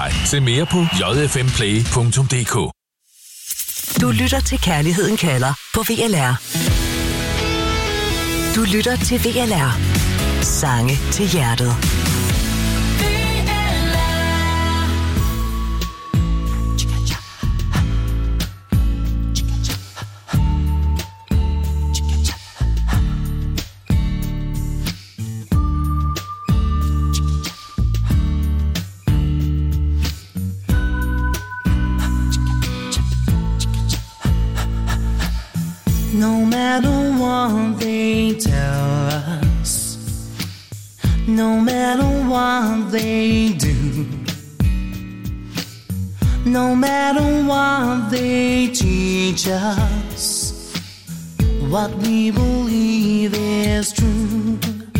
dig. Se mere på jfmplay.dk. Du lytter til Kærligheden kalder på VLR. Du lytter til VLR. Sange til hjertet. No matter what they tell us, no matter what they do, no matter what they teach us, what we believe is true.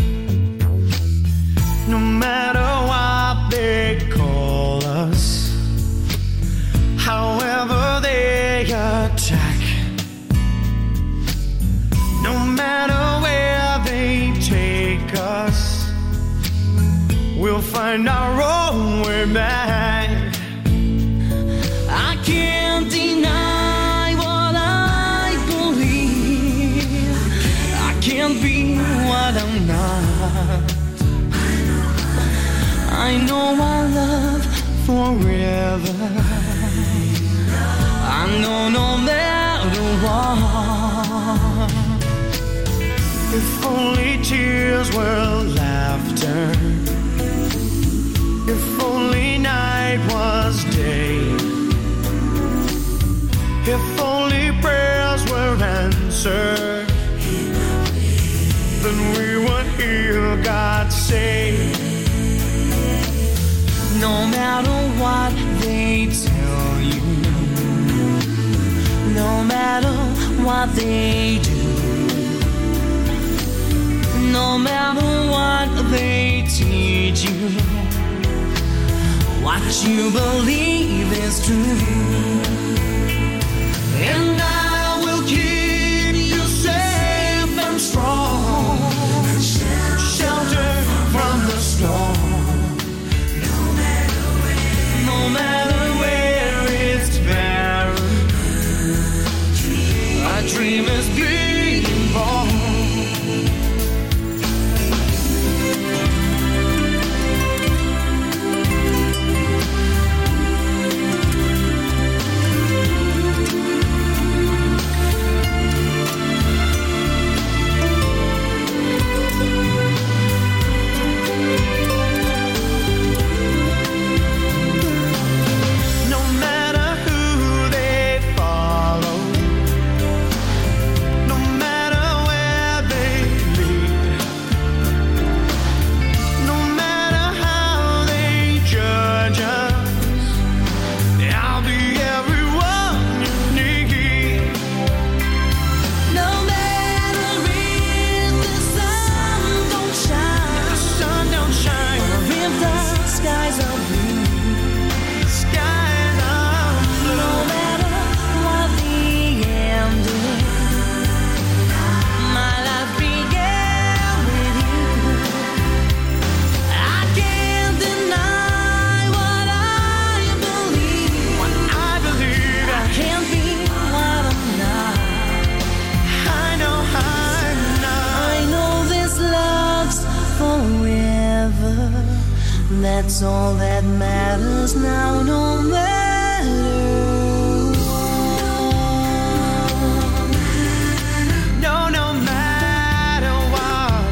No matter what they call us, however they attack, no matter where they take us, we'll find our own way back. I can't deny what I believe. I can't be what I'm not. I know I love forever. I know no matter what. If only tears were laughter, if only night was day, if only prayers were answered, then we would hear God say, no matter what they tell you, no matter what they do, no matter what they teach you, what you believe is true. And I will keep you safe and strong, shelter from the storm. No matter where it's barren, a dream is being born. That's all that matters now, no matter what. No, no matter what.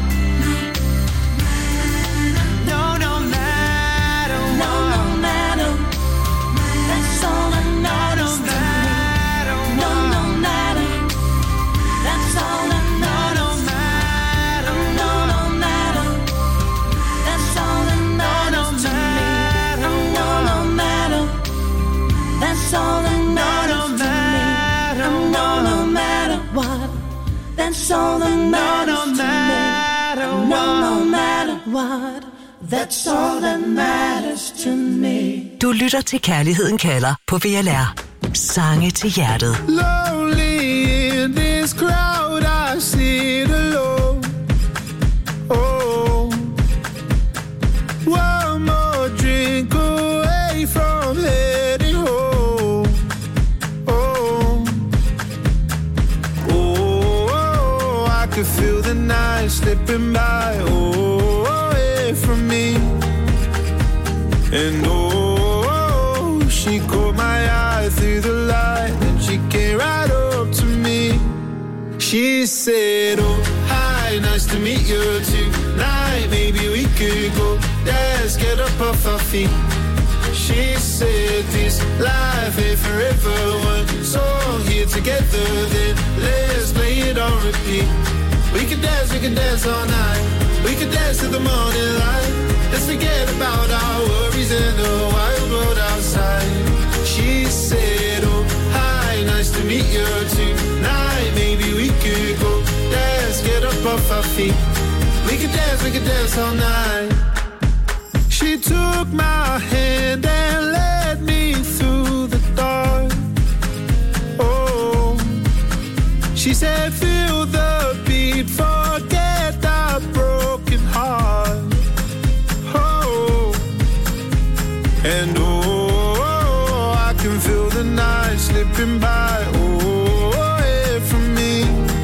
No, no matter what. No, no matter. That's all that matters to me. No, no matter. That's all that matters. No, no matter. No, no matter. That's all that matters to me. No, no matter. That's all that matters to me. No, no matter what. That's all that matters to me. No, no matter what. That's all that matters to me. Du lytter til Kærligheden kalder på VLR. Sange til hjertet. Lonely in this crowd, I sit alone. Oh, one more drink away from slipping by, away from me. And she caught my eye through the light, and she came right up to me. She said, oh, hi, nice to meet you tonight. Maybe we could go dance, get up off our feet. She said, this life ain't forever. One song here together, then let's play it on repeat. We can dance all night. We can dance till the morning light. Let's forget about our worries and the wild world outside. She said, oh, hi, nice to meet you tonight. Maybe we could go dance, get up off our feet. We can dance all night. She took my hand and led me through the dark. Oh, she said, feel the beat, forget our broken heart. Oh, and I can feel the night slipping by, away from me.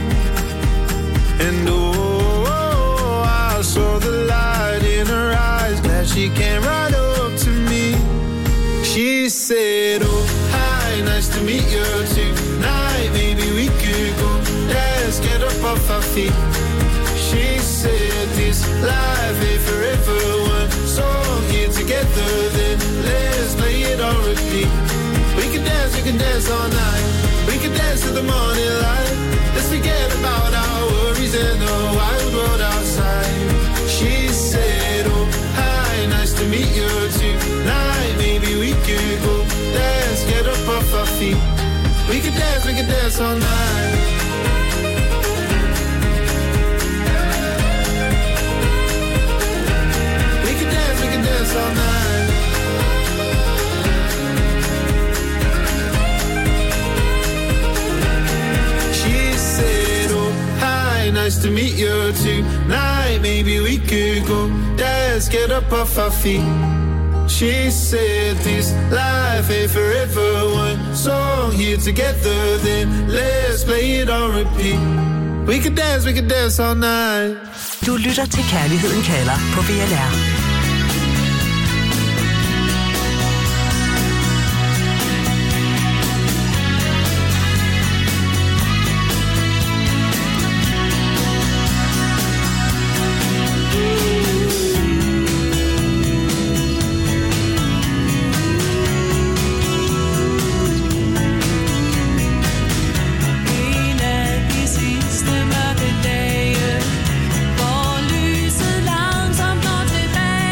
And I saw the light in her eyes, glad she came right up to me. She said, oh, hi, nice to meet you tonight. Maybe we could go dance, get up off our feet. She said, this life ain't forever. One song here together, then let's play it on repeat. We can dance all night. We can dance till the morning light. Let's forget about our worries and the wild world outside. She said, oh, hi, nice to meet you tonight. Maybe we could go dance, get up off our feet. We can dance all night. We can dance all night. She said, oh, hi, nice to meet you tonight. Maybe we could go dance, get up off our feet. She said, this life ain't forever. One song here together, then let's play it on repeat. We can dance all night. Du lytter til Kærligheden kalder på VLR. Hvor lyset langsomt går tilbage.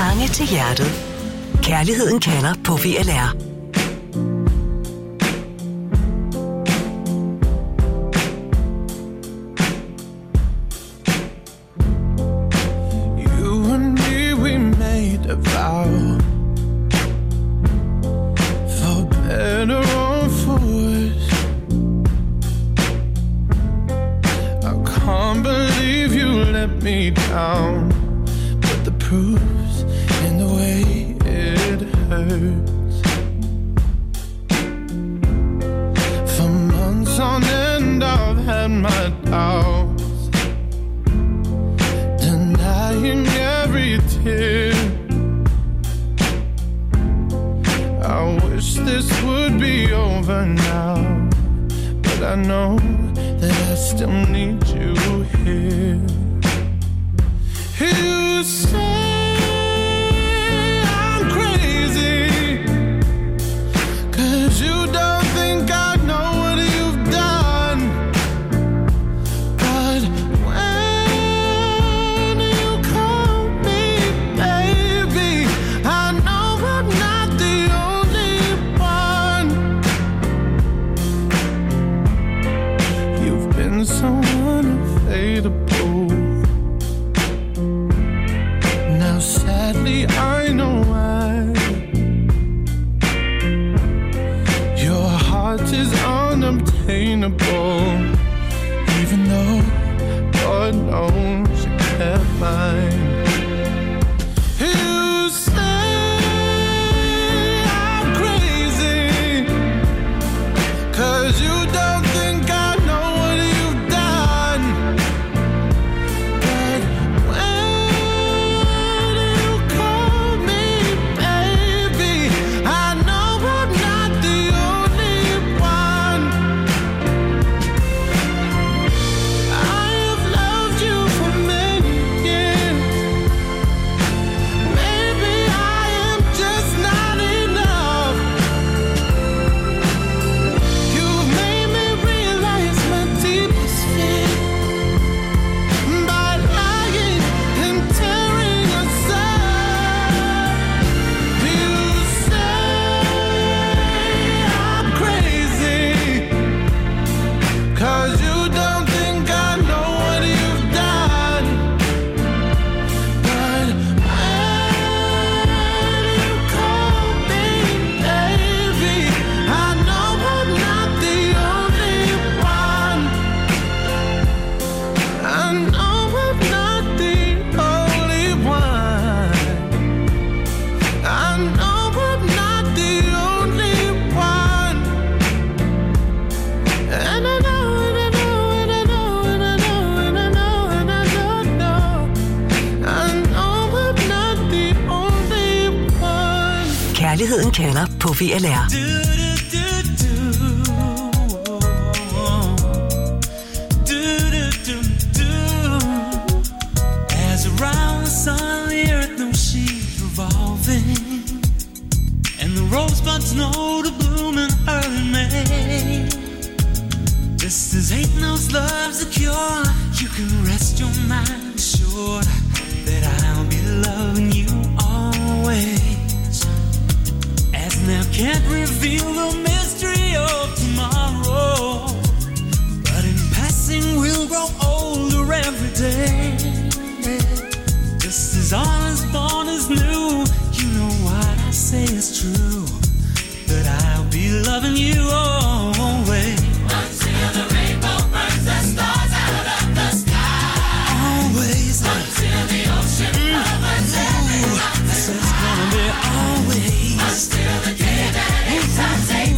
Sange til hjertet. Kærligheden kalder på VLR. You and me, we made a vow. For better or for worse. I can't believe you let me down. But the proof's in the way it hurts. For months on end I've had my doubts, denying every tear. I wish this would be over now, but I know that I still need you here. You say I'm crazy, 'cause you don't think I know what you've done. But when you call me baby, I know I'm not the only one. You've been so unfadable. Now sadly I know why. Your heart is unobtainable, even though God knows you kept mine. You say I'm crazy, 'cause you don't think I know what you've done. But when you call me baby, I know I'm not the only one. I have loved you for many years. Maybe I am just not enough. You've made me realize my deepest fear by lying and tearing us up. You say I'm crazy, 'cause you don't think I know what you've done. But when you call me baby, I know I'm not the only one. I know I'm not the only one. I know I'm not the only one. And I know, and I know, and I know, and I know, and I know, and I know. I know I'm not the only one. Kærligheden kalder på VLR. As around the sun, the earth knows she's revolving, and the rosebuds know to bloom in early May. Just as hate knows love's a cure, you can rest your mind assured that I'll be loving you always. As now can't reveal the mystery of tomorrow, but in passing we'll grow older every day. Just as all is born is new, you know what I say is true, that I'll be loving you always. Until the rainbow burns the stars out of the sky. Always. Until the ocean covers every mountain. This is gonna be always. Until the day that it turns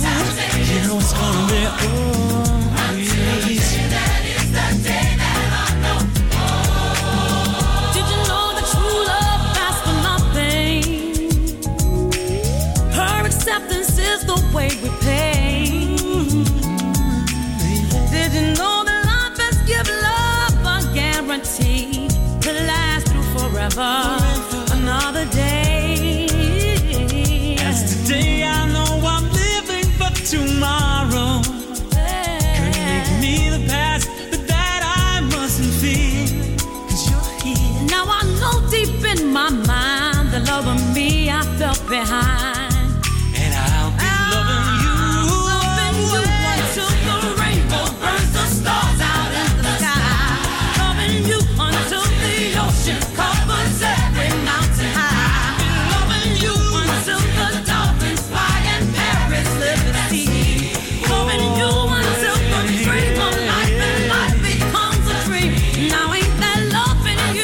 behind. And I'll be loving you until the rainbow burns the stars out in the sky. Loving you until the ocean covers every mountain high. Loving you until the dolphins fly and Paris live the sea. Loving you until the dream of life and life becomes a dream. Now ain't that loving you?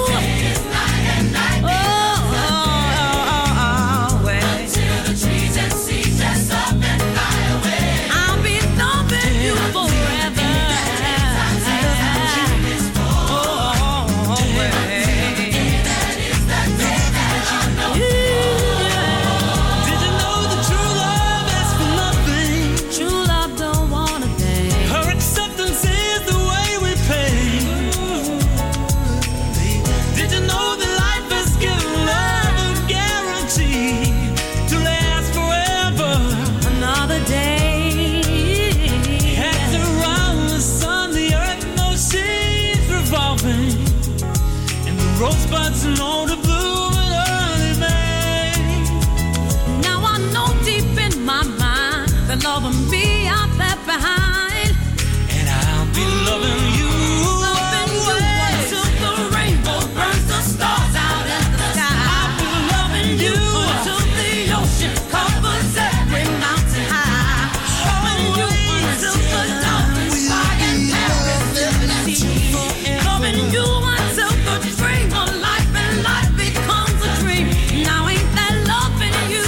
Rosebuds and all the bloom and early May. Now I know deep in my mind that love will be out there behind. And I'll be loving you, loving you until the rainbow burns the stars out in the sky. I'll be loving you until the ocean covers every mountain high. Loving you until the dolphins fly and Paris live the sea. Loving you until the dream of life and life becomes a dream. Now ain't that loving you?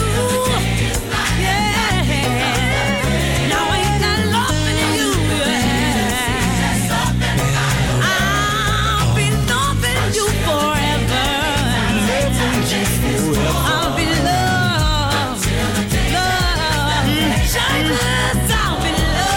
Yeah. Now ain't that loving you? Yeah. I'll be loving you forever. I'll be loved, shyness, I'll be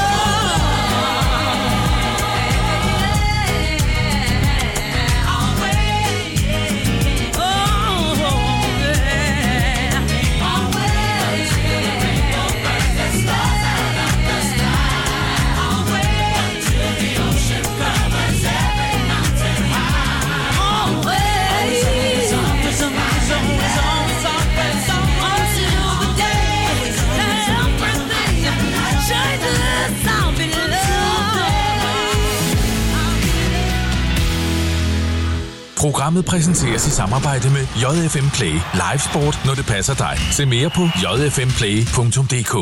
Programmet præsenteres i samarbejde med JFM Play. Live sport, når det passer dig. Se mere på jfmplay.dk.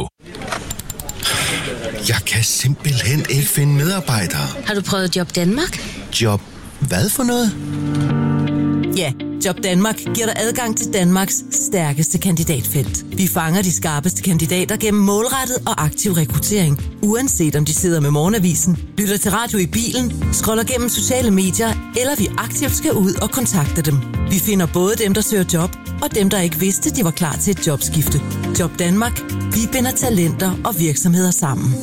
Jeg kan simpelthen ikke finde medarbejdere. Har du prøvet Job Danmark? Job hvad for noget? Ja, Job Danmark giver dig adgang til Danmarks stærkeste kandidatfelt. Vi fanger de skarpeste kandidater gennem målrettet og aktiv rekruttering. Uanset om de sidder med morgenavisen, lytter til radio i bilen, scroller gennem sociale medier, eller vi aktivt skal ud og kontakte dem. Vi finder både dem, der søger job, og dem, der ikke vidste, de var klar til et jobskifte. Job Danmark. Vi binder talenter og virksomheder sammen.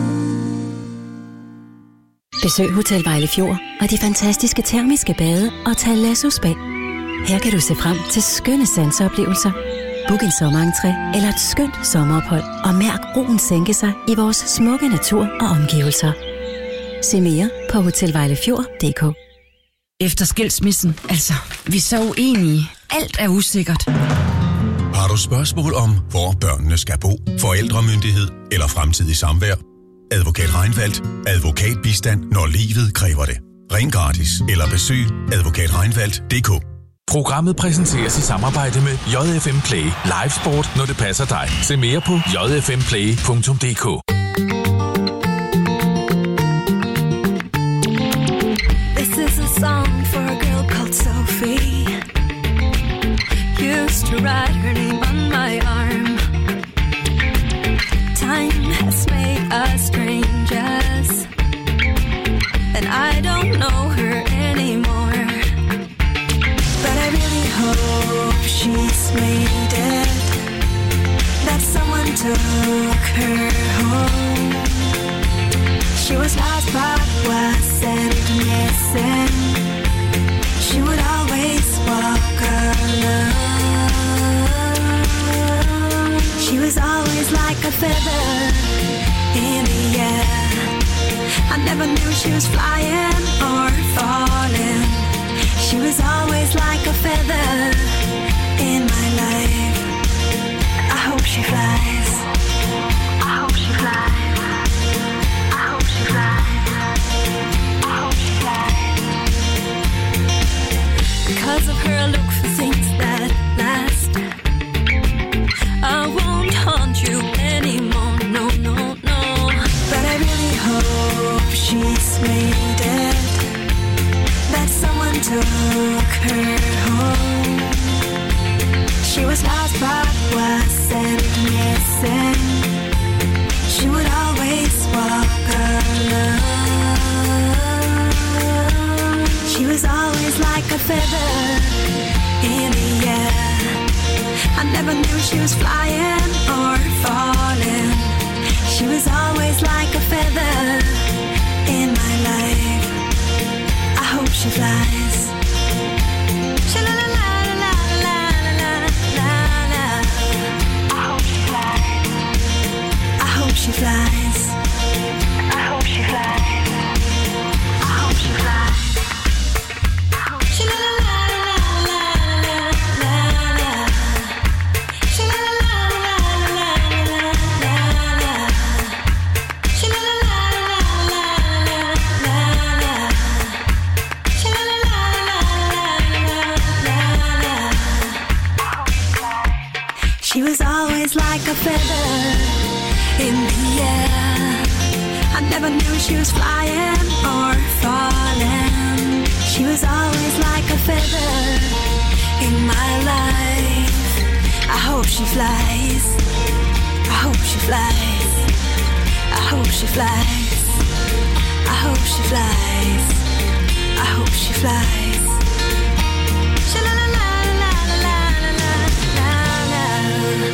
Besøg Hotel Vejlefjord og de fantastiske termiske bade og tag Lasso Spa. Her kan du se frem til skønne sanseoplevelser, book en sommerentré eller et skønt sommerophold og mærk roen sænke sig i vores smukke natur og omgivelser. Se mere på hotelvejlefjord.dk. Efter skilsmissen, altså, vi er så uenige. Alt er usikkert. Har du spørgsmål om, hvor børnene skal bo, forældremyndighed eller fremtidig samvær? Advokat Reinfeldt. Advokatbistand, når livet kræver det. Ring gratis eller besøg advokatreinfeldt.dk. Programmet præsenteres i samarbejde med JFM Play. Live sport, når det passer dig. Se mere på jfmplay.dk. This is a song for a girl called Sophie. Used to write her name on my arm. Time has made us strangers, and I don't know her anymore. But I really hope she's made it, that someone took her home. She was lost but wasn't missing. She would always walk alone. She was always like a feather in the air. I never knew she was flying or falling. She was always like a feather in my life. because of her, I look for things that last. I won't haunt you anymore, no, no, no. But I really hope she's made it, that someone took her home. She was lost but wasn't missing. She would always walk alone. She was always like a feather in the air. I never knew she was flying or falling. She was always like a feather in my life. I hope she flies. Sha-la-la-la-la-la-la-la-la-la. I hope she flies. I hope she flies. I hope she flies. I hope she flies. Sha-la-la-la-la-la-la-la. Sha-la-la-la-la-la-la-la. Sha-la-la-la-la-la-la-la. She was always like a feather in the air. I never knew she was flying or falling. She was always like a feather in my life. I hope she flies. I hope she flies. I hope she flies. I hope she flies. I hope she flies. Sha-la-la-la-la-la-la-la-la.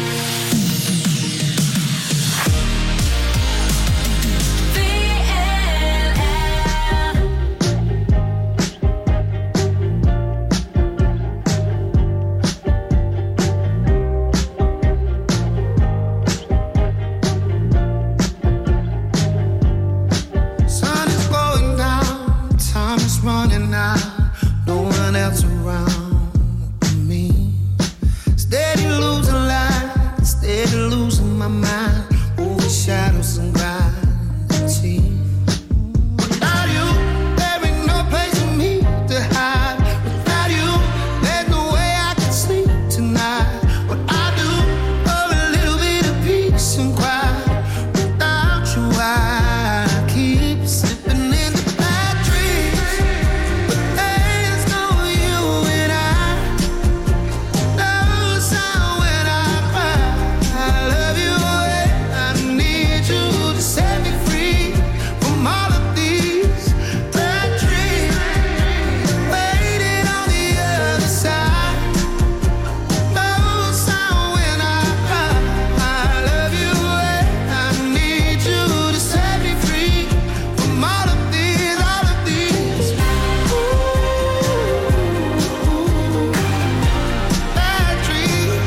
Sun is going down, time is running out. No one else around but me. Steady losing light, steady losing my mind. Over shadows and gravity. Without you, there ain't no place for me to hide. Without you, there's no way I can sleep tonight. What I do for a little bit of peace and quiet. Without you, I keep slipping into bad dreams. But there's no you and I. No sound when I cry. I love you and I need you to set me free from all of these bad dreams. Waiting on the other side. No sound when I cry. I love you and I need you to set me free from all of these, all of these. Bad dreams.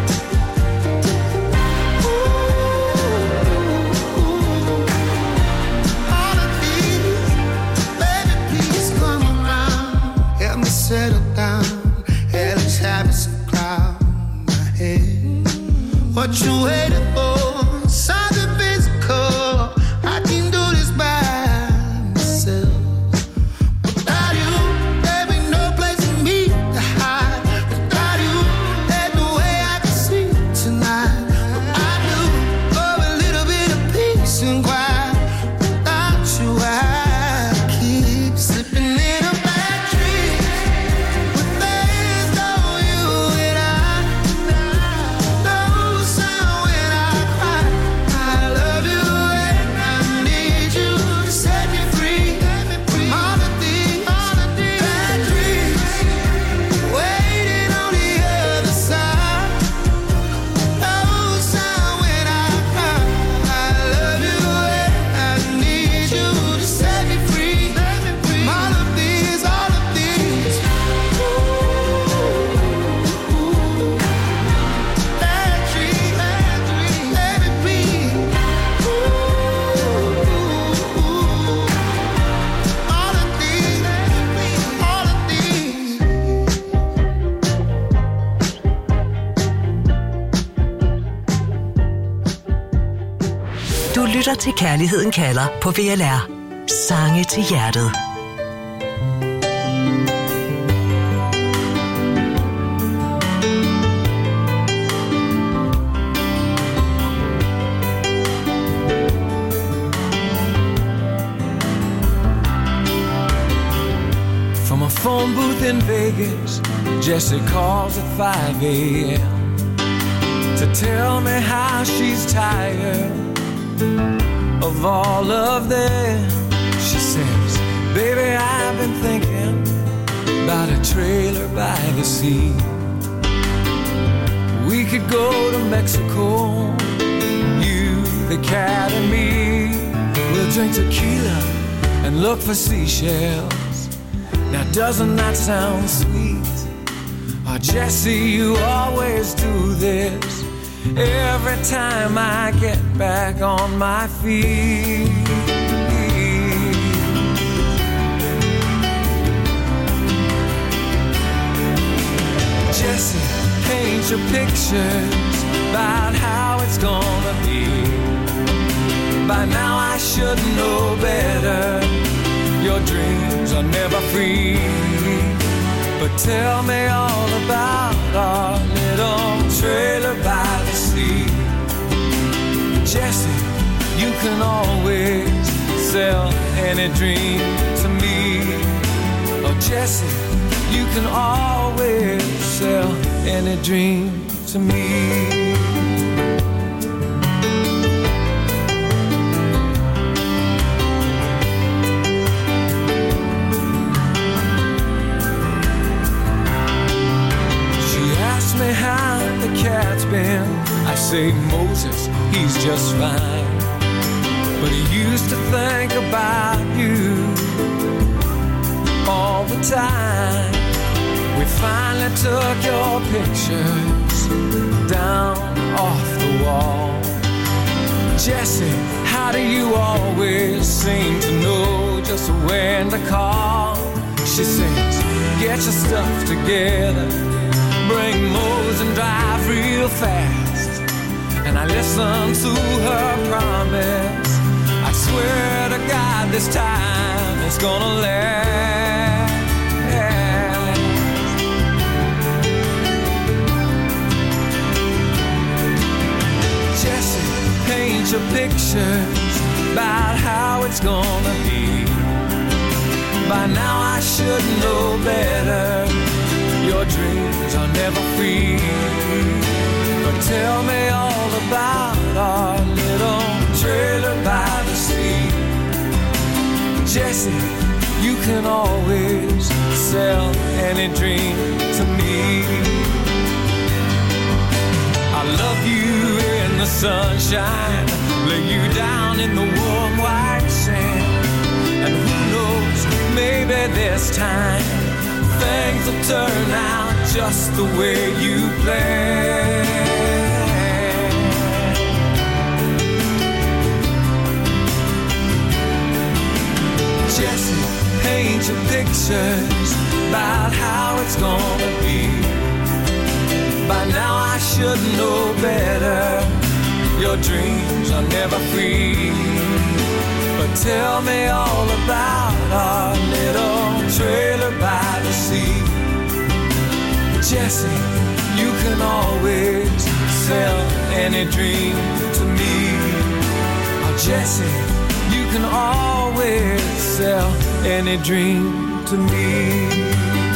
All of these. Baby, please come around. Help me settle down. Hellish habits and cloud my head. What you waiting for? Something physical. I can do this by myself. Without you, there ain't no place for me to hide. Without you, there's no way I can sleep tonight. What I do for a little bit of peace and quiet. Without you, I keep slipping in a bad dream. But there's no you and I. No sound when I cry. I love you and I need you to set me free from all of these bad dreams. Waiting on the other side. No sound when I cry. I love you and I need you to set me free from all of these, all of these. Bad dreams, baby, please. All of these, all of these. Du lytter til Kærligheden kalder på VLR. Sange til hjertet. From a phone booth in Vegas, Jessie calls at 5 a.m. to tell me how she's tired of all of them. She says, baby, I've been thinking about a trailer by the sea. We could go to Mexico, you, the cat and me. We'll drink tequila and look for seashells. Now doesn't that sound sweet? Oh, Jessie, you always do this every time I get back on my feet. Jessie, paint your pictures about how it's gonna be. By now I should know better. Your dreams are never free. But tell me all about our little trailer by the sea. Jessie, you can always sell any dream to me. Oh, Jessie, you can always sell any dream to me. Me how the cat's been. I say Moses, he's just fine, but he used to think about you all the time. We finally took your pictures down off the wall. Jessie, how do you always seem to know just when to call? She says, get your stuff together, bring Mose and drive real fast. And I listen to her promise. I swear to God this time it's gonna last. Jessie, paint your pictures about how it's gonna be. By now I should know better. Your dreams are never free. But tell me all about our little trailer by the sea. Jessie, you can always sell any dream to me. I love you in the sunshine, lay you down in the warm white sand. And who knows, maybe this time things will turn out just the way you planned. Jessie, paint your pictures about how it's gonna be. By now I should know better. Your dreams are never free. But tell me all about our little trailer by the sea. Jessie, you can always sell any dream to me. Oh, Jessie, you can always sell any dream to me.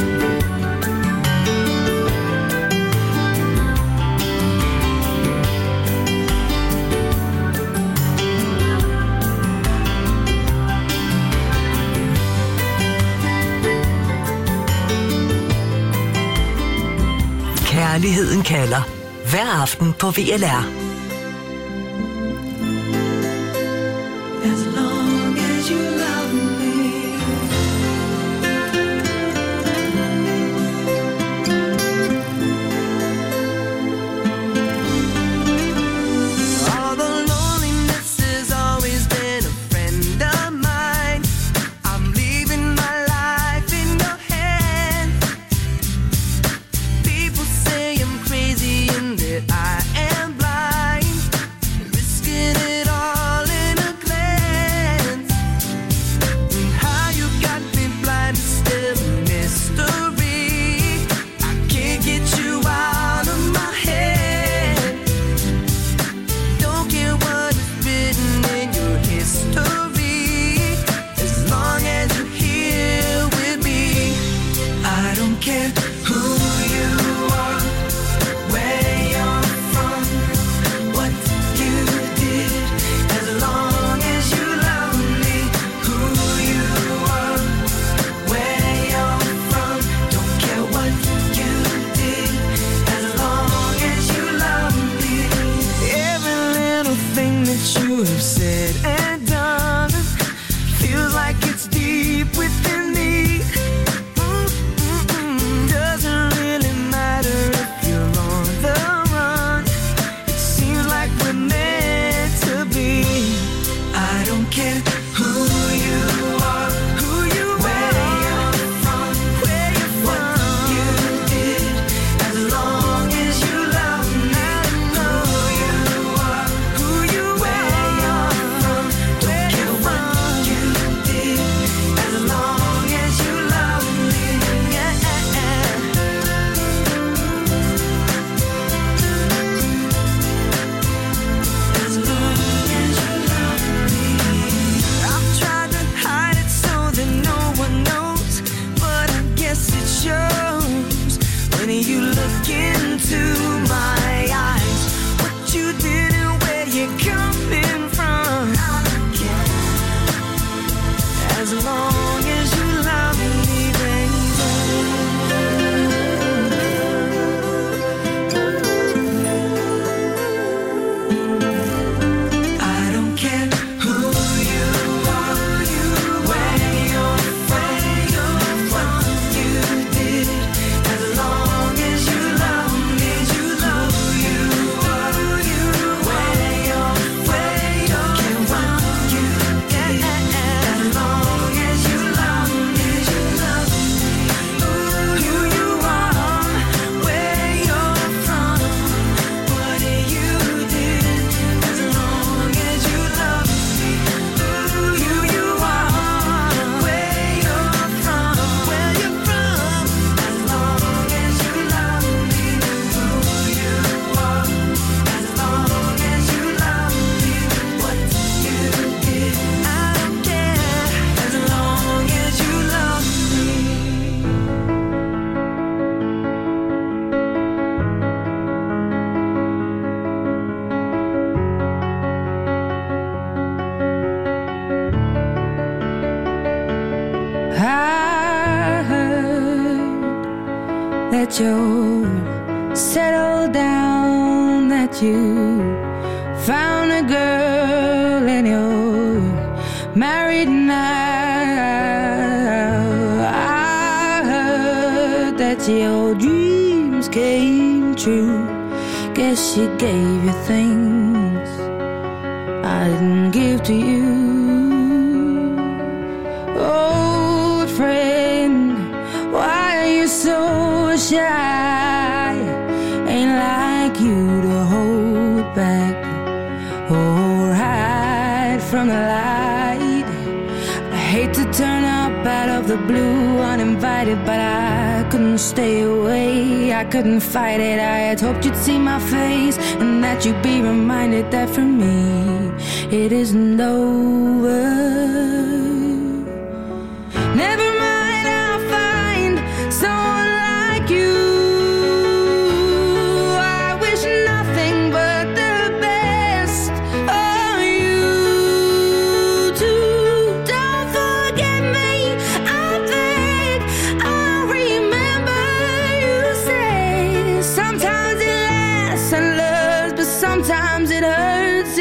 Kærligheden kalder. Hver aften på VLR. Say I'm crazy and that I am blind. I don't care who you are, where you're from, what you did, as long as you love me. Who you are, where you're from, don't care what you did, as long as you love me. Every little thing that you have said and done feels like it's deep within me. Doesn't really matter if you're on the run. It seems like we're meant to be. I don't care who you are, where you're from, what you did, as long as you love me. Who you are, where you're from, don't care what you did, as long as you love me. Yeah. As long as you love me. I've tried to hide it so that no one knows, but I guess it shows when you look into my eyes. What you did and where you're coming from. I don't care, as long as you love me, baby. I don't care who you are, where you're from, what you did, as long as you love me. Who you are, where you're from, don't care what you did, as long as you love me. Who you are, where you're from, what you did, as long as you love me. Who you are, where you're from, as long as you love me. Who you are, as long as you love me. What you did, I don't care, as long as you love me. I heard that you're settled down, that you found a girl and you're married now. I heard that your dreams came true. Guess she gave you things I didn't give to you. Old friend, why are you so shy? Ain't like you to hold back or hide from the light. I hate to turn up out of the blue uninvited, but I couldn't stay away, I couldn't fight it. I had hoped you'd see my face and that you'd be reminded that for me it isn't over. Never mind, I'll find someone like you. I wish nothing but the best of you too. Don't forget me, I beg. I'll remember you say sometimes it lasts and loves, but sometimes it hurts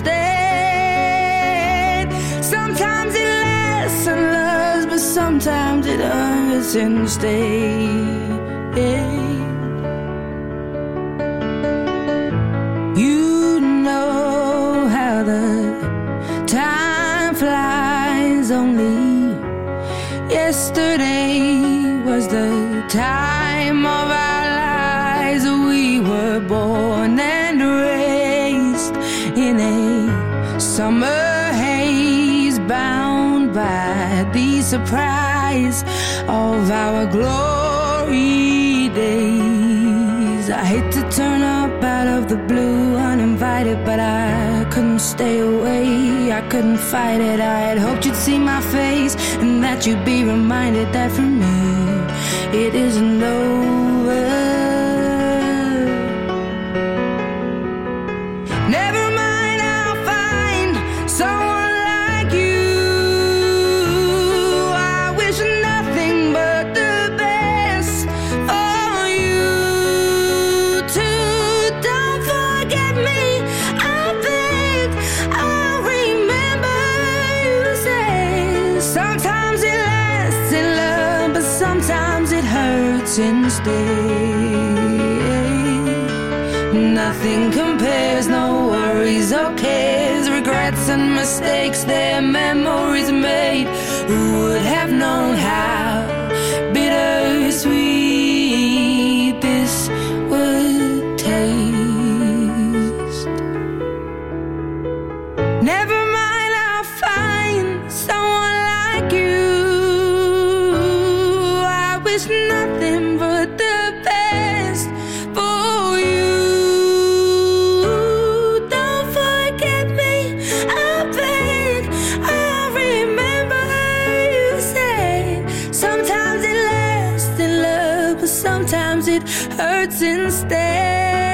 instead. Sometimes it lasts and loves, but sometimes it hurts instead. You know how the time flies. Only yesterday was the time of our lives. We were born and raised in a summer haze, bound by the surprise of our glory days. I hate to turn up out of the blue uninvited, but I couldn't stay away, I couldn't fight it. I had hoped you'd see my face and that you'd be reminded that for me it is hurts instead. Nothing compares, no worries or cares, regrets and mistakes, their memories made. Who would have known how bittersweet this would taste? Never mind, I'll find someone like you. I wish nothing but the best for you. Don't forget me, I beg. I remember you said sometimes it lasts in love, but sometimes it hurts instead.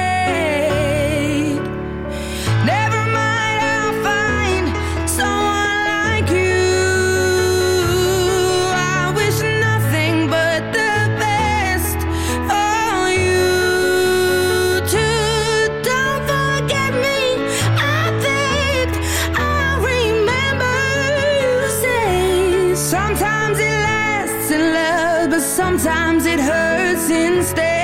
Never mind, I'll find someone like you. I wish nothing but the best for you too. Don't forget me, I begged. I remember you say sometimes it lasts in love, but sometimes it hurts instead.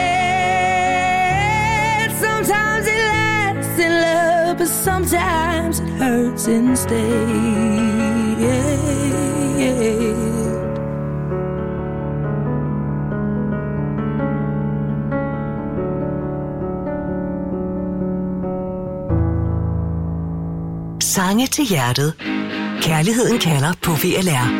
Sometimes it lasts in love, but sometimes it hurts instead. Sange til hjertet. Kærligheden kalder på VLR.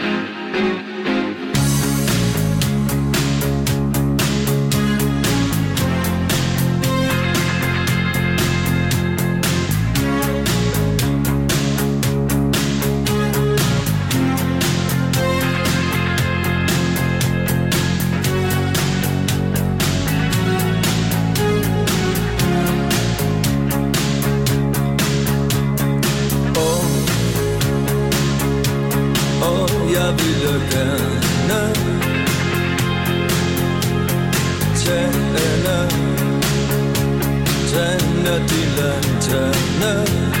Jeg ville gerne tænde de lanterne.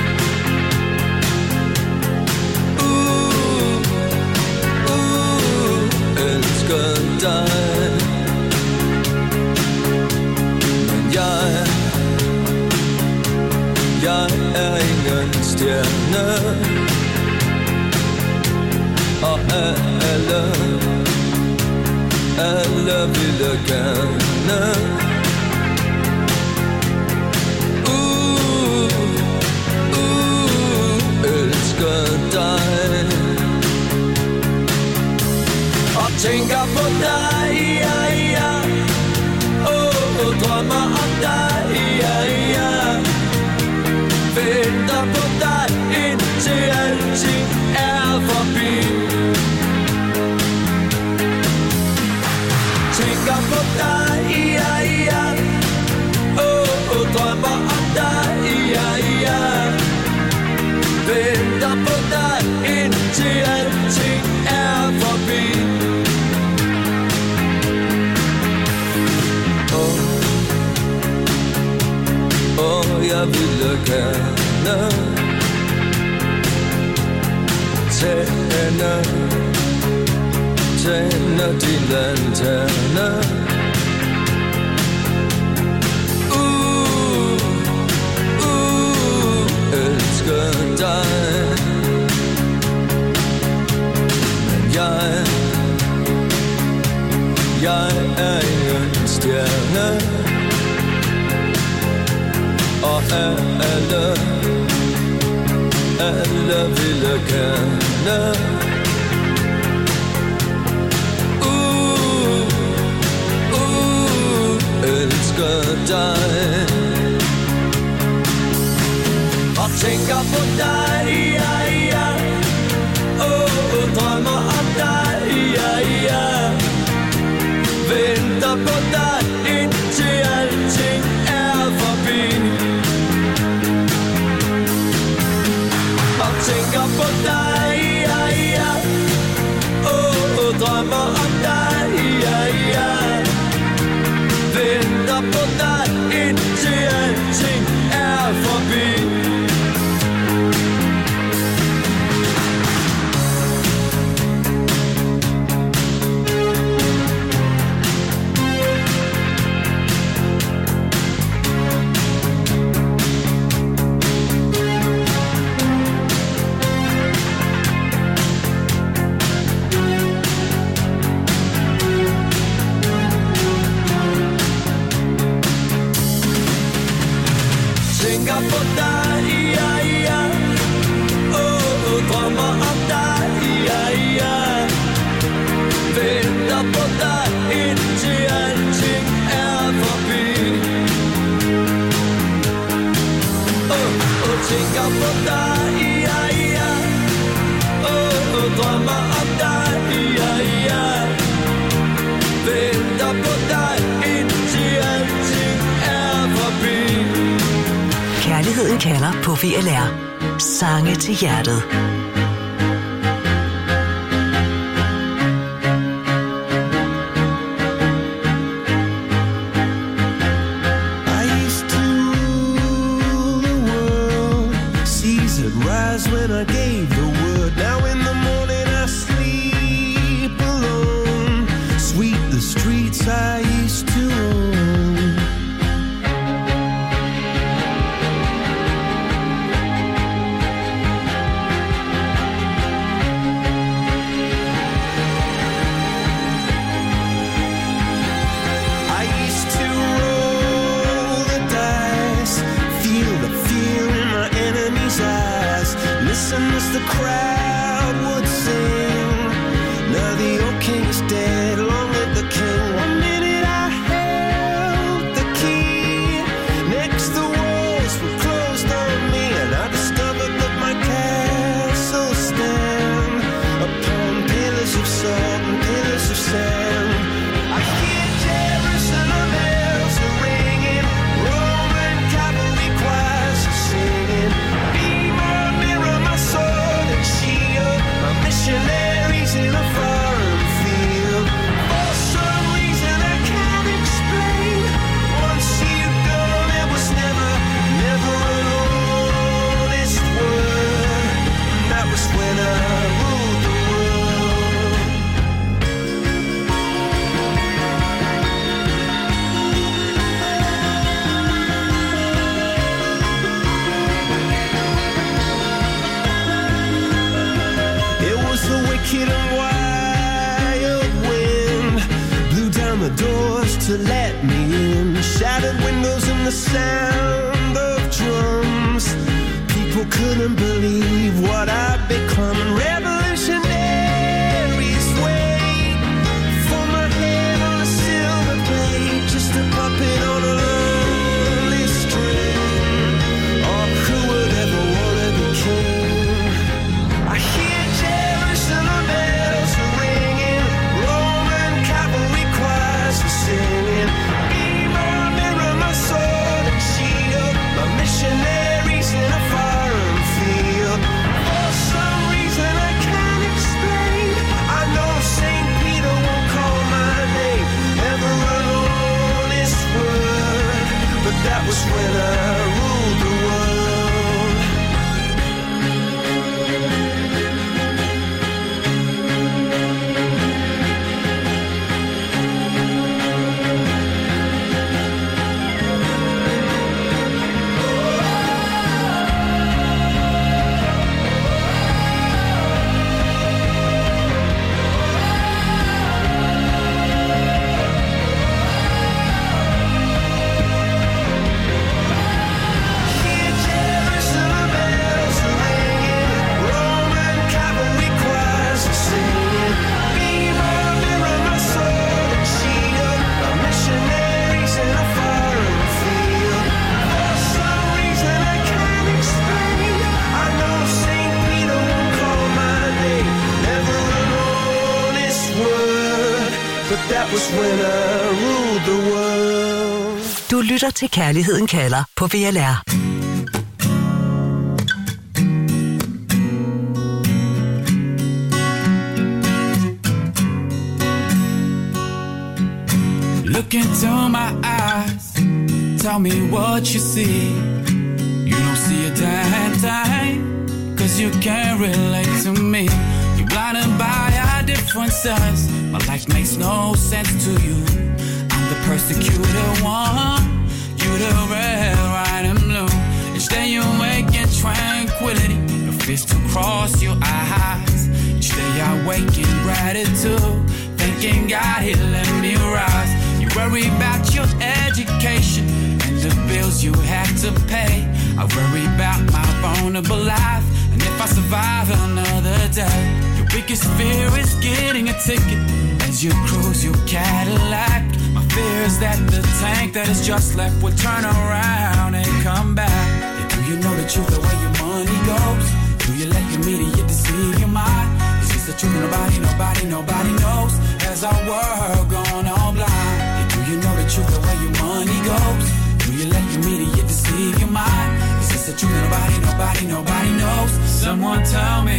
Elsker dig, men jeg er ingen stjerne. Og alle ville gerne elsker dig. Og tænker på dig, ja, ja. Drømmer om dig, ja, ja. Venter på dig, indtil alting er forbi. Tænker på dig, ja, ja. Drømmer om dig, ja, ja. Venter på dig, indtil alting er forbi. Jeg ville gerne tænde de lanterne. Elsker dig, men jeg er ingen stjerne. Og alle ville gerne elsker dig. Og tænker på dig, ja, ja. Drømmer om dig, ja, ja. Venter på dig, indtil alting er forbi. Og tænker på dig, ja, ja. Drømmer om dig, ja, ja. Venter på dig, indtil alting er forbi. Kærligheden kalder på VLR. Sange til hjertet. When I gave the word, now in the morning I sleep alone. Sweep the streets I used to own. I used to roll the dice, feel the fear in my enemy's eyes. Listen as the crowd would sing. Now the old king is dead, long live the king. One minute I held the key. Next the walls were closed on me, and I discovered that my castle stand upon pillars of salt and pillars of sand. I hear Jerusalem bells are ringing, Roman cavalry choirs are singing. Be my mirror, my sword and shield, my missionaries in a foreign field. For some reason I can't explain, once you've gone there was never, never an honest word. And that was when I ruled the world. It was the wicked and wild wind, blew down the doors to let me in. Shattered windows and the sound of drums. People couldn't believe what I'd become. And revolutionaries wait for my head on a silver plate, just a puppet on a lonely string. Oh, who would ever want to be king? I hear Jerusalem bells are ringing, Roman cavalry choirs are singing. Be my mirror, my sword and shield, my missionaries in a foreign field. For some reason I can't explain, I know St. Peter won't call my name, never an honest word. But that was when I ruled the world. Hear Jerusalem bells are ringing, Roman cavalry choirs are singing. Be my mirror, my sword and shield, my missionaries in a foreign field. For some reason I can't explain, I know St. Peter won't call my name, never an honest word. But that was when I ruled the world. Du lytter til Kærligheden kalder på VLR. Look into my eyes, tell me what you see. You don't see a damn thing, cause you can't relate to me. You're blinded by our differences, my life makes no sense to you. I'm the persecuted one, you the red, white and blue. Each day you wake in tranquility, your fist across your eyes. Each day I wake in gratitude, thanking God he let me rise. You worry about your education and the bills you have to pay. I worry about my vulnerable life and if I survive another day. Your biggest fear is getting a ticket as you cruise your Cadillac. My fear is that the tank that is just left will turn around and come back. Yeah, do you know the truth the way your money goes? Do you let your media deceive your mind? Is this the truth? Nobody knows. Has our world gone all blind? Yeah, do you know the truth the way your money goes? Do you let your media deceive your mind? Is this just the truth, nobody knows. Someone tell me,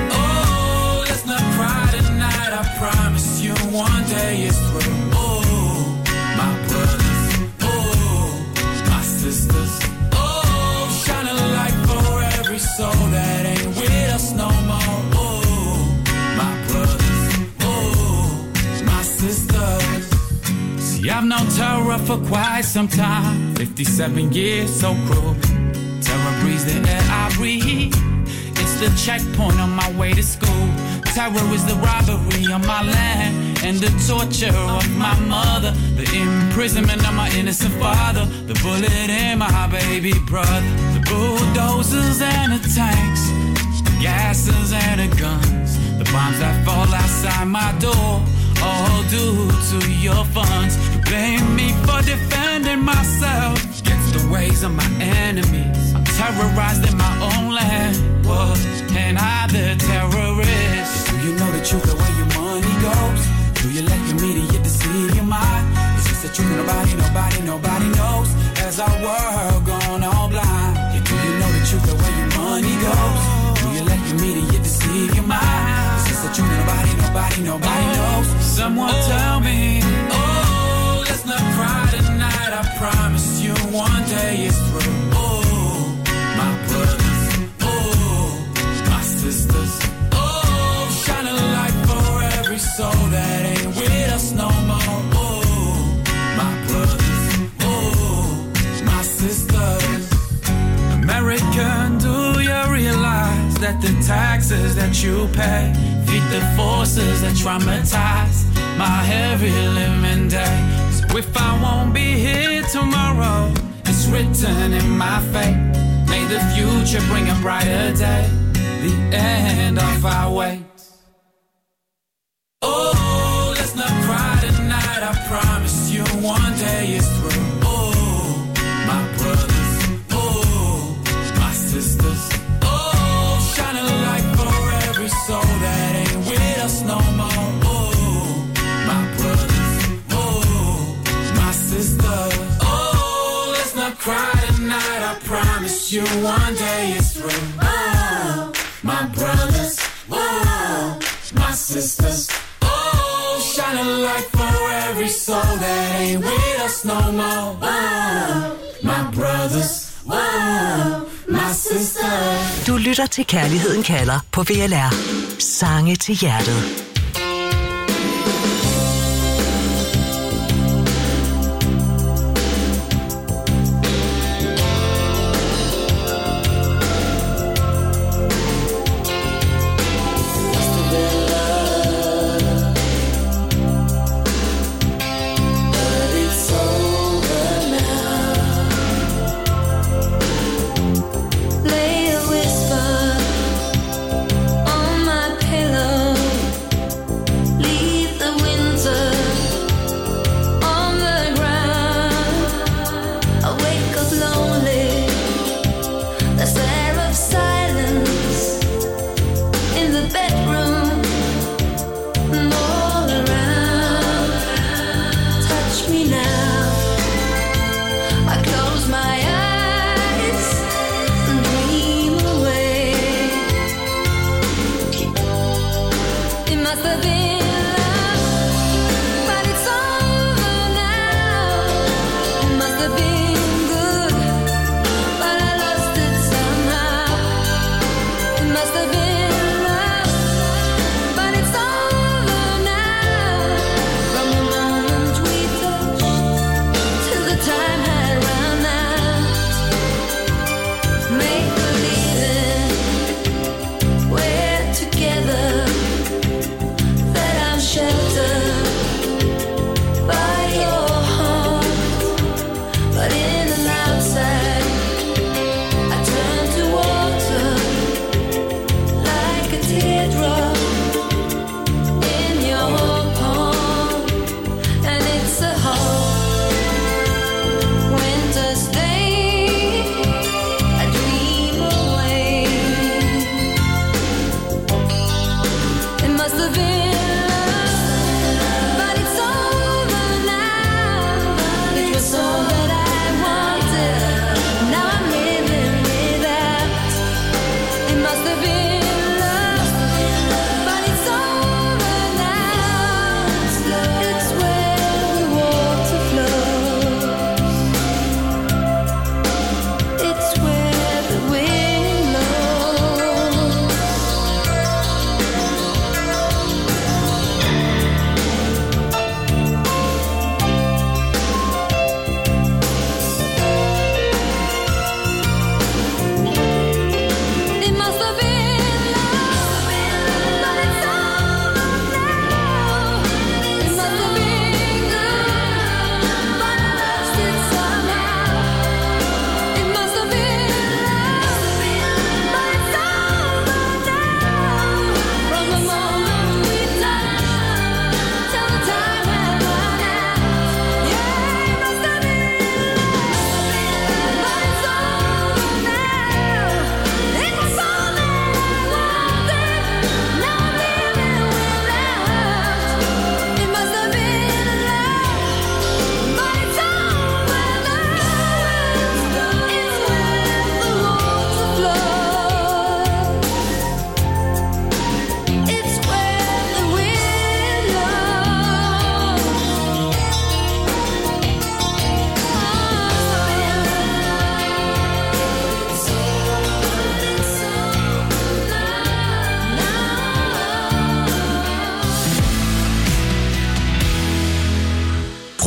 oh, let's not cry tonight. I promise you one day it's through. Oh, my brothers, oh, my sisters, oh, shine a light for every soul that ain't with us no more. Oh, my brothers, oh, my sisters. See, I've known terror for quite some time. 57 years, so cruel. Terror breathes the air I breathe. It's the checkpoint on my way to school. Terror is the robbery on my land and the torture of my mother, the imprisonment of my innocent father, the bullet in my baby brother, the bulldozers and the tanks, the gases and the guns, the bombs that fall outside my door, all due to your funds. You blame me for defending myself against the ways of my enemies. I'm terrorized in my own land. Was and I the terrorist? Do you know the truth of where your money goes? Do you let your media deceive your mind? It's just the truth, nobody knows. As our world gone all blind. Yeah, do you know the truth of where your money goes? Do you let your media deceive your mind? It's just the truth, nobody knows. Someone tell me, oh, let's not cry tonight. I promise you one day it's through. Oh, my brothers, oh, my sisters, oh, shine a light for every soul that ain't with us no more. Oh, my brothers, oh, my sisters. American, do you realize that the taxes that you pay feed the forces that traumatize my heavy living day? So if I won't be here tomorrow, it's written in my fate. May the future bring a brighter day, the end of our wait. Oh, let's not cry tonight. I promise you one day it's through. Oh, my brothers, oh, my sisters, oh, shine a light for every soul that ain't with us no more. Oh, my brothers, oh, my sisters, oh, let's not cry tonight. I promise you one day it's through. Oh, my brothers, oh, my sisters, oh, shine a light for every soul that ain't with us no more. Oh, my brothers, oh, my sisters. Du lytter til Kærligheden kalder på VLR. Sange til hjertet. But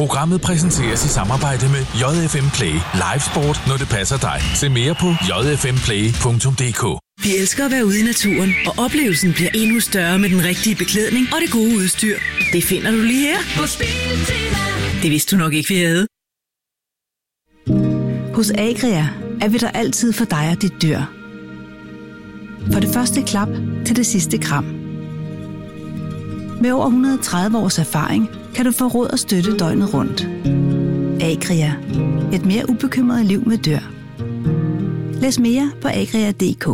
Programmet præsenteres i samarbejde med JFM Play. Live sport, når det passer dig. Se mere på jfmplay.dk. Vi elsker at være ude i naturen, og oplevelsen bliver endnu større med den rigtige beklædning og det gode udstyr. Det finder du lige her på Biltema. Det vidste du nok ikke, vi havde. Hos Agria er vi der altid for dig og dit dyr. For det første klap til det sidste kram. Med over 130 års erfaring kan du få råd og støtte døgnet rundt. Agria. Et mere ubekymret liv med dyr. Læs mere på agria.dk.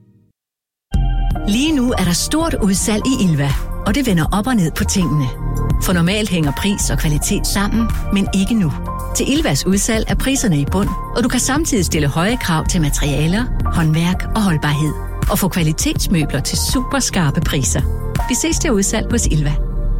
Lige nu er der stort udsalg i Ilva, og det vender op og ned på tingene. For normalt hænger pris og kvalitet sammen, men ikke nu. Til Ilvas udsalg er priserne i bund, og du kan samtidig stille høje krav til materialer, håndværk og holdbarhed. Og få kvalitetsmøbler til super skarpe priser. Vi ses til udsalg hos Ilva.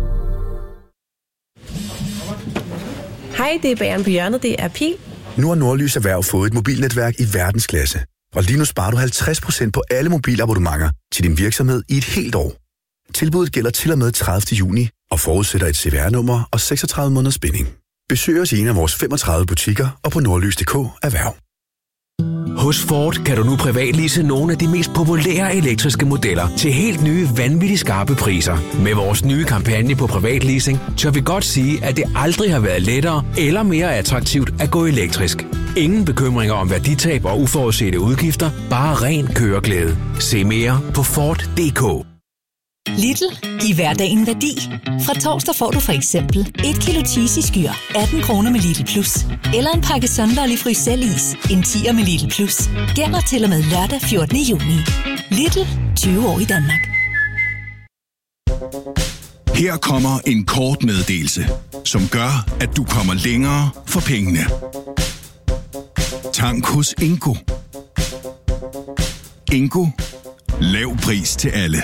Hej, det er bageren på hjørnet. Det er Pil. Nu har Nordlys Erhverv fået et mobilnetværk i verdensklasse. Og lige nu sparer du 50% på alle mobilabonnementer til din virksomhed i et helt år. Tilbuddet gælder til og med 30. juni og forudsætter et CVR-nummer og 36 måneders binding. Besøg os i en af vores 35 butikker og på nordlys.dk erhverv. Hos Ford kan du nu privatlease nogle af de mest populære elektriske modeller til helt nye, vanvittigt skarpe priser. Med vores nye kampagne på privatleasing, tør vi godt sige, at det aldrig har været lettere eller mere attraktivt at gå elektrisk. Ingen bekymringer om værditab og uforudsete udgifter, bare ren køreglæde. Se mere på Ford.dk. Lidl. Giv hverdagen værdi. Fra torsdag får du for eksempel 1 kilo cheesy skyr, 18 kroner med Lidl Plus. Eller en pakke Sunderlig Frysellis, en 10'er med Lidl Plus. Gælder til og med lørdag 14. juni. Lidl. 20 år i Danmark. Her kommer en kort meddelelse, som gør, at du kommer længere for pengene. Tank hos Ingo. Ingo. Lav pris til alle.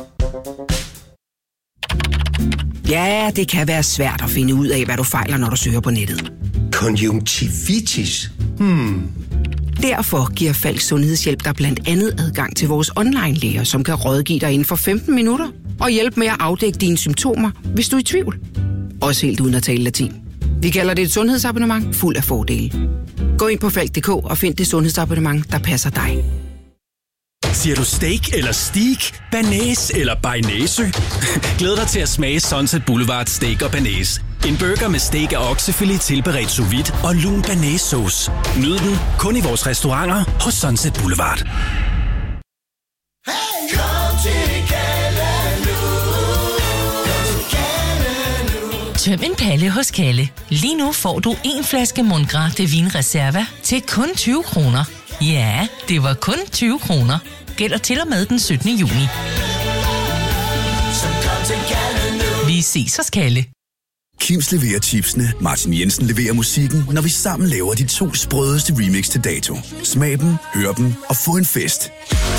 Ja, det kan være svært at finde ud af, hvad du fejler, når du søger på nettet. Konjunktivitis? Derfor giver Falk Sundhedshjælp dig blandt andet adgang til vores online-læger, som kan rådgive dig inden for 15 minutter og hjælpe med at afdække dine symptomer, hvis du er i tvivl. Også helt uden at tale latin. Vi kalder det et sundhedsabonnement fuld af fordele. Gå ind på falk.dk og find det sundhedsabonnement, der passer dig. Siger du steak eller steak, banæs eller bearnaisesø? Glæd dig til at smage Sunset Boulevard Steak og Banæs. En burger med steak og oksefilet tilberedt sous vide og lun banæssauce. Nyd den kun i vores restauranter hos Sunset Boulevard. Tøm en palle hos Kalle. Lige nu får du en flaske Mundgras de Vin Reserva til kun 20 kroner. Ja, det var kun 20 kroner. Gælder til og med den 17. juni. Vi ses hos Kalle. Kims leverer chipsene, Martin Jensen leverer musikken, når vi sammen laver de 2 sprødeste remix til dato. Smag dem, hør dem og få en fest.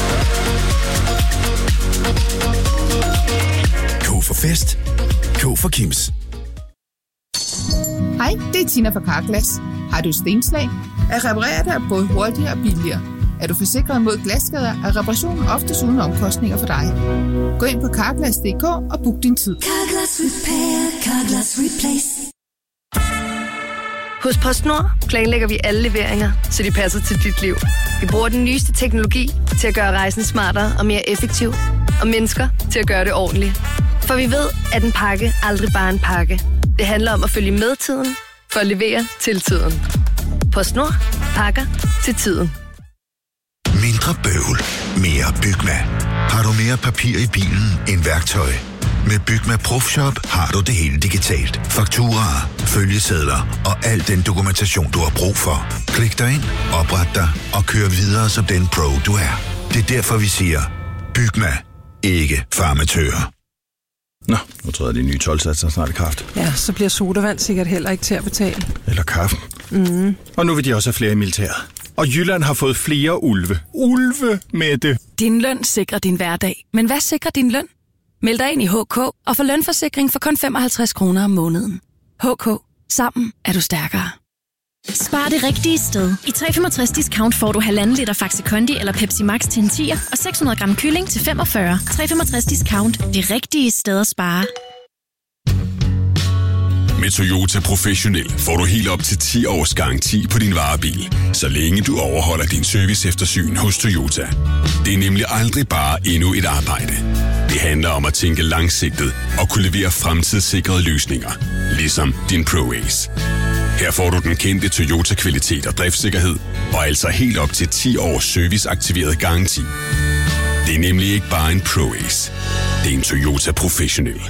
K for fest. K for Kims. Hej, det er Tina fra Carglass. Har du stenslag? At reparere det er både hurtigere og billigere. Er du forsikret mod glasskader, er reparationen oftest uden omkostninger for dig. Gå ind på Carglass.dk og book din tid. Carglass Repair, Carglass Replace. Hos PostNord planlægger vi alle leveringer, så de passer til dit liv. Vi bruger den nyeste teknologi til at gøre rejsen smartere og mere effektiv, og mennesker til at gøre det ordentligt. For vi ved, at en pakke aldrig bare er en pakke. Det handler om at følge med tiden, for at levere til tiden. PostNord. Pakker til tiden. Mindre bøvl. Mere Bygma. Har du mere papir i bilen end værktøj? Med Bygma Profshop har du det hele digitalt. Fakturaer, følgesedler og al den dokumentation, du har brug for. Klik dig ind, opret dig og kør videre som den pro, du er. Det er derfor, vi siger, Bygma. Ikke farmatører. Nå, nu træder de nye 12-satser snart i kraft. Ja, så bliver sodavand sikkert heller ikke til at betale. Eller kaffen. Mm. Og nu vil de også have flere i militæret. Og Jylland har fået flere ulve. Ulve med det. Din løn sikrer din hverdag. Men hvad sikrer din løn? Meld dig ind i HK og få lønforsikring for kun 55 kroner om måneden. HK. Sammen er du stærkere. Spar det rigtige sted. I 365 discount får du 1,5 liter Faxi Kondi eller Pepsi Max til en 10'er og 600 gram kylling til 45. 365 discount. Det rigtige sted at spare. Med Toyota Professionel får du helt op til 10 års garanti på din varebil, så længe du overholder din service eftersyn hos Toyota. Det er nemlig aldrig bare endnu et arbejde. Det handler om at tænke langsigtet og kunne levere fremtidssikrede løsninger, ligesom din ProAce. Her får du den kendte Toyota-kvalitet og driftssikkerhed, og altså helt op til 10 års serviceaktiveret garanti. Det er nemlig ikke bare en ProAce. Det er en Toyota Professionel.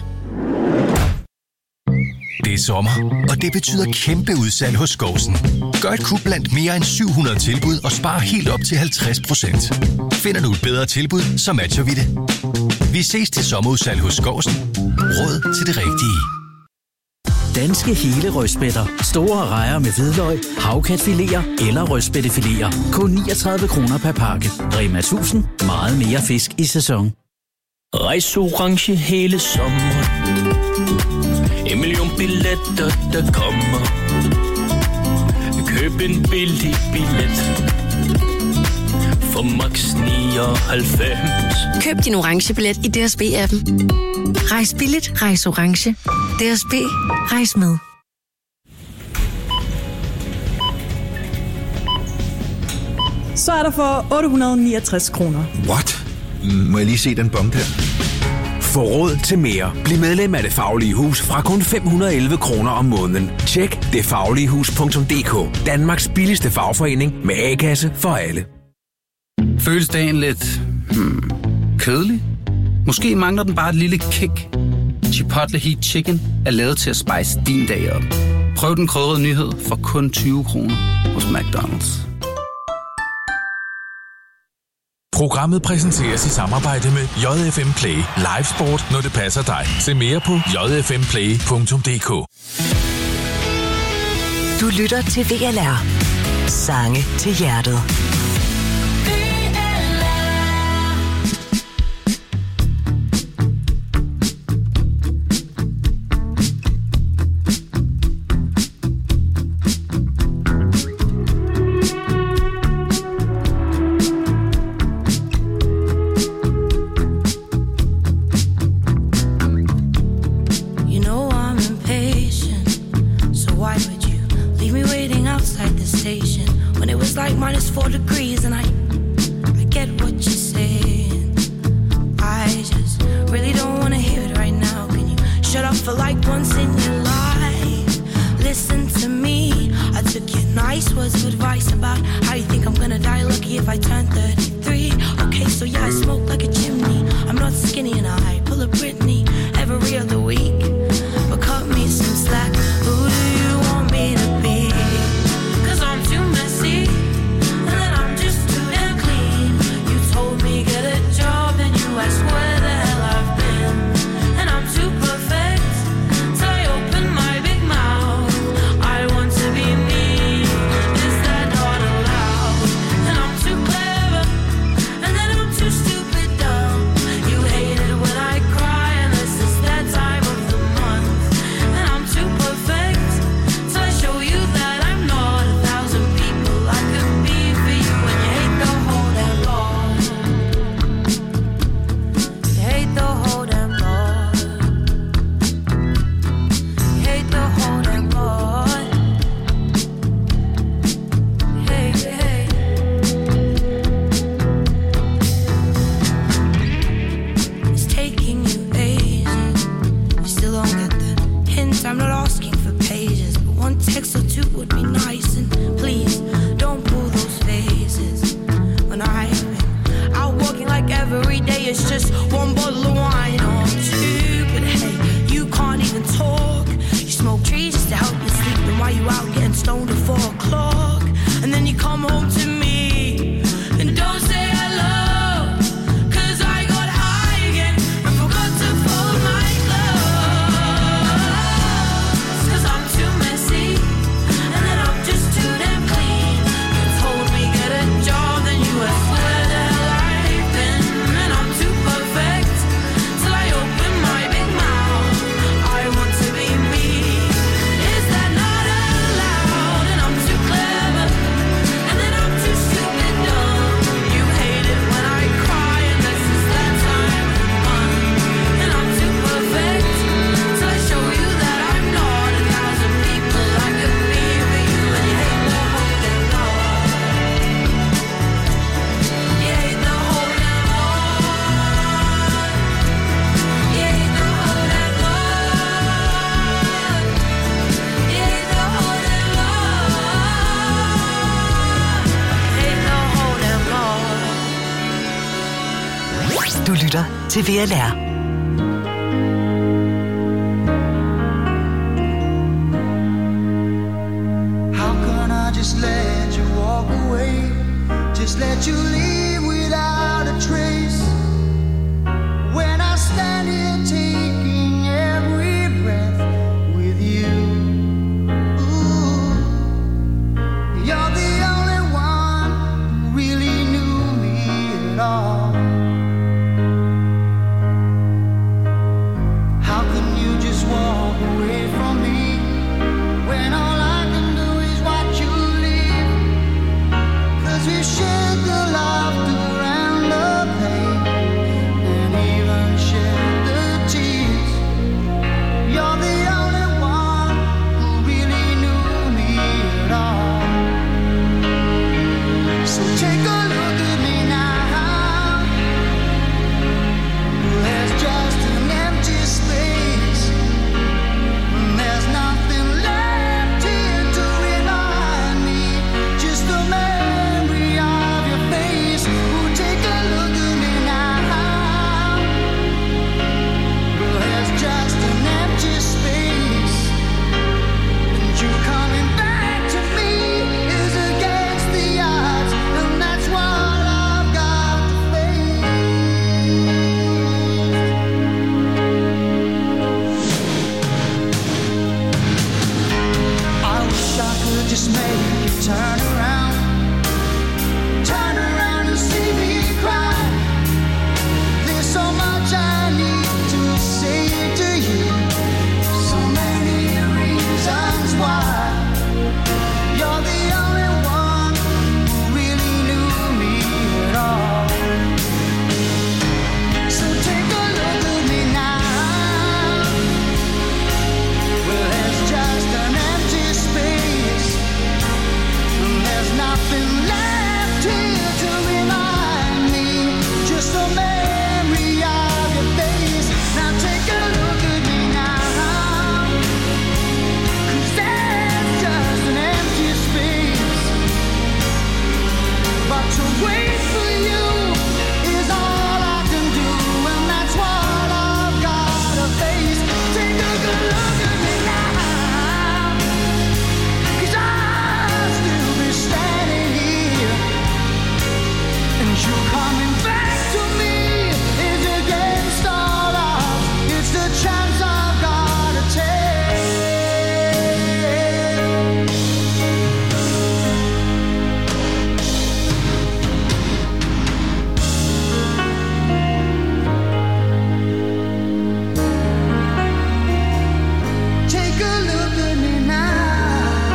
Det er sommer, og det betyder kæmpe udsalg hos Skovsen. Gør et kup blandt mere end 700 tilbud og spar helt op til 50%. Finder du et bedre tilbud, så matcher vi det. Vi ses til sommerudsalg hos Skovsen. Råd til det rigtige. Danske hele rødspætter. Store rejer med hvidløg, havkatfiléer eller rødspættefiléer. Kun 39 kroner per pakke. Rema 1000. Meget mere fisk i sæson. Rejse orange hele sommeren. 1 million billetter, der kommer. Køb en billig billet. For max 99. Køb din orange billet i DSB-appen. Rejs billigt, rejs orange. DSB, rejs med. Så er der for 869 kroner. What? Må jeg lige se den bong der? Få råd til mere. Bliv medlem af Det Faglige Hus fra kun 511 kroner om måneden. Tjek detfagligehus.dk. Danmarks billigste fagforening med A-kasse for alle. Føles dagen lidt kedelig? Måske mangler den bare et lille kick. Chipotle Heat Chicken er lavet til at spice din dag op. Prøv den krydrede nyhed for kun 20 kroner hos McDonald's. Programmet præsenteres i samarbejde med JFM Play. Live sport, når det passer dig. Se mere på jfmplay.dk. Du lytter til VLR. Sange til hjertet. Is that not allowed? And I'm too clever. til VLR. How can I just let you walk away? Just let you leave without a trace. When I stand here taking every breath with you. Ooh, you're the only one who really knew me at all. How can you just walk away from me when all I can do is watch you leave? 'Cause we shared the laughter and the pain, and even shared the tears. You're the only one who really knew me at all. So take a look at me now. There's just an empty space. There's nothing left here to remind me. Just a memory of your face. Oh, take a look at me now. There's just an empty space. And you coming back to me is against the odds. And that's what I've got to face. I wish I could just make you turn around and see me cry. There's so much I need to say to you, so many reasons why. You're the only one who really knew me at all. So take a look at me now. Well, there's just an empty space, and there's nothing left here to remind me. Just a memory of your face. Now take a look at me now. 'Cause there's just an empty space. But to wait for you is all I can do, and that's what I've got to face. Take a good look at me now. 'Cause I'll still be standing here, and you coming back to me is against all odds. It's the chance I've got to take. Take a look at me now.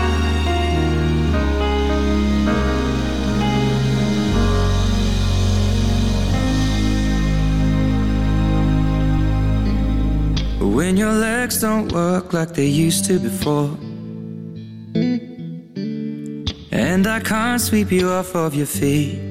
When your legs don't work like they used to before, and I can't sweep you off of your feet,